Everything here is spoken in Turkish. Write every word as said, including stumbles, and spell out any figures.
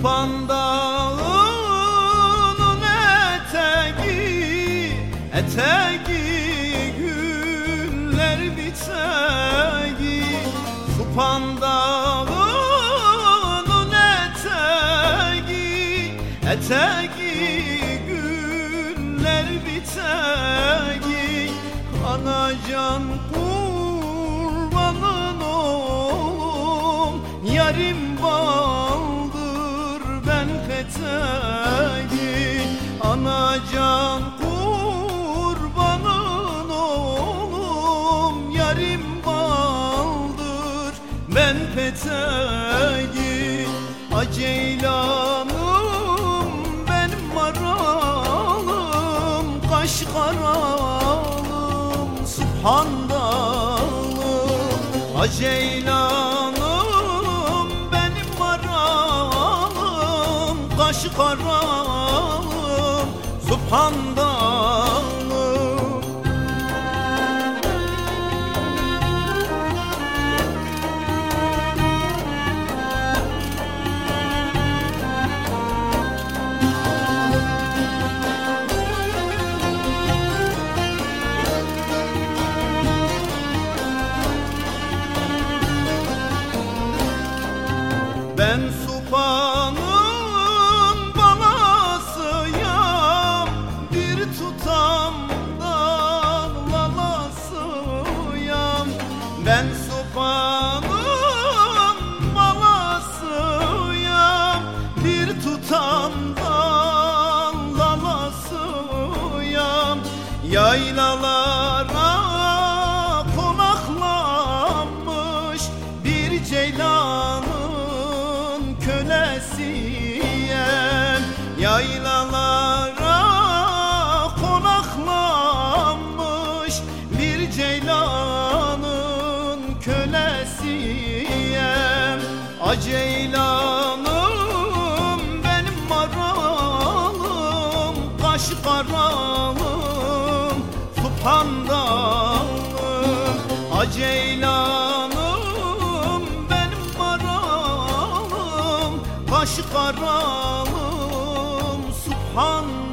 Süphan Dağı'nın eteği, eteği güller biteği. Süphan Dağı'nın eteği, eteği güller biteği. Anacan kurbanın oğlum, yarim baldır ben peteği. Anacan kurbanın oğlum, yarim baldır ben peteği. Aceylanım benim maralım, kaş karalım Süphan Dağım. Aceylanım benim maralım, kaş karalım Süphan Dağım. Ben Süphan'ın balasıyam, bir tutamdan lalasıyam. Ben Süphan'ın balasıyam, bir tutamdan lalasıyam. Yaylalara konaklanmış bir ceylanım kölesiyem. Yaylalara konaklanmış bir ceylanın kölesiyem. Aceylanım benim maralım, kaş karalım Süphan Dağım. Aceylanım benim maralım, kaş karalım Süphan